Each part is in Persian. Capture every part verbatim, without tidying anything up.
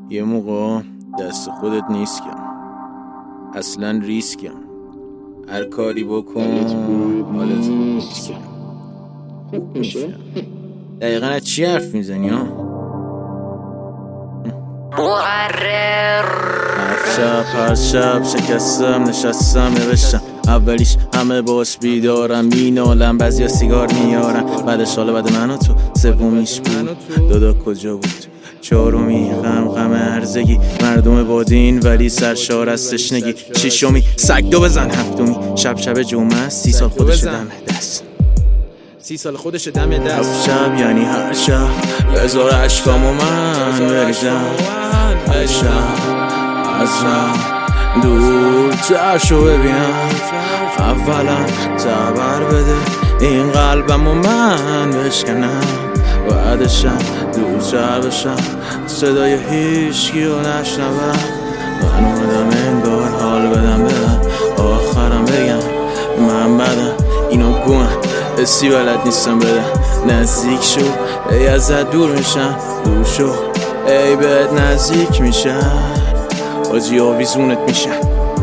یه موقع دست خودت نیستم، اصلا ریسکم. هر کاری بکن حالت خوب میشه. دقیقا از چی حرف میزنی ها؟ محرر هر شب هر شب شکستم نشستم نوشتم اولیش همه باش بیدارم مینالم بعضیا سیگار میارن بعدش حالا بعد من و تو سومیش بود دادا کجا بود چهارمی غم غم ارزگی مردم بادین ولی سرشار از تشنگی ششمی سگ دو بزن هفتمی شب شب جمعه سی سال خودش دم دست سی سال خودش دم دست شب یعنی هر شب بذار عشقامو من بریزم هر شب از من دورتر شو ببینم اولا تبر بده این قلبمو من بشکنم بعدشم دورتر بشم صدای هیچکی رو نشنوم من اومدم انگار حال بدم بدم آخرم بگم من بدم اینو گونم حسی بلد نیستم بدم نزدیک شو ای ازت دور میشم دور شو ای بهت نزدیک میشم آجی آویزونت میشم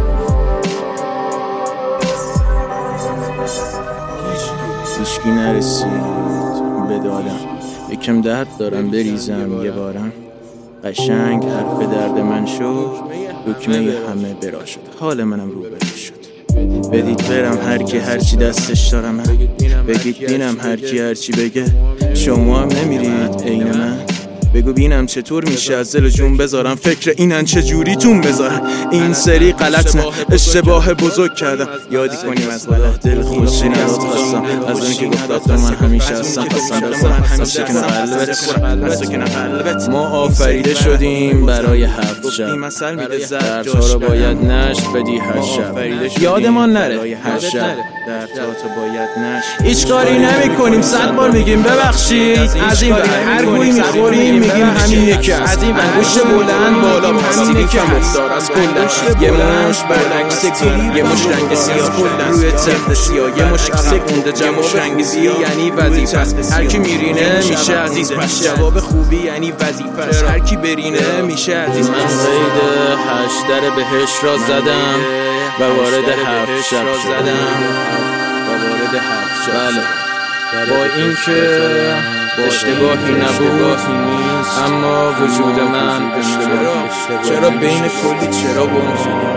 هیچکی نرسید به دادم یکم درد دارم بریزم یه بارم قشنگ حرف درد من شد دکمه همه برا شد حال منم رو برا شد بدید برم هر کی هرچی دستش دارم من بگید بینم هر کی هرچی بگه شما هم نمیرید عین من بگو بینم چطور میشه از دل جون بذارم فکر اینن چجوری تون بذارم این سری غلط نه اشتباه بزرگ کردم یادی کنیم از خدا دل خوشی نداد خواستم از اون که گفتاد من همیشه هستم خواستم برسم هسته که قلبت ما آفریده شدیم برای هفت شب دردها رو باید نشت بدی هر شب یادمان نره هر شب دردها تو باید نشت هیچ کاری نمی کنیم صد بار میگیم ببخشید از این هر گوی میخوریم میگیم همین یکی از این انگوش بلند بالا پستی کم افتار از کلن یه مش برعکس گل یه مش رنگ سیاه روی تخت سیاه یه مش عقب مونده جواب رنگ سیاه یعنی وظیفه است هر کی میرینه میشه عزیز پس جواب خوبی یعنی وظیفه است هر کی برینه میشه عزیز من قید هشت در بهش را زدم و وارد هفت شب زدم و وارد هفت شب با اینکه اشتباهی نبود اما وجود من اشتباه چرا بین کلی چرا بود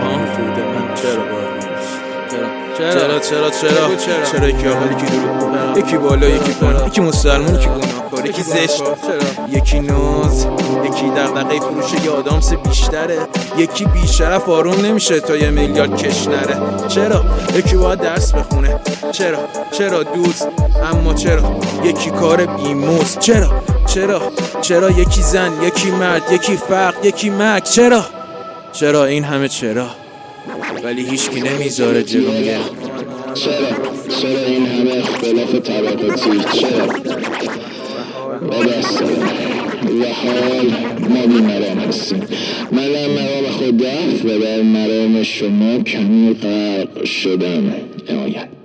چرا چرا چرا چرا چرا یکی اول یکی دور یکی بالا یکی پایین یکی مسلمون یکی گناهکار یکی زشت یکی ناز یکی دغدغه فروش یه آدامس بیشتره یکی بیشرف آروم نمیشه تا یه میلیارد کش نره چرا یکی باید درس بخونه چرا چرا دوست اما چرا یکی کار بیموز چرا چرا چرا یکی زن یکی مرد یکی فقر یکی مرگ چرا چرا این همه چرا ولی هیچکی نمیذاره جلوم گرم چرا چرا این همه اختلاف طبقاتی چرا با دست و حال ما بی مرام هستیم من در مرام خود رفت و در مرام شما کمی غرق شدم. نمایت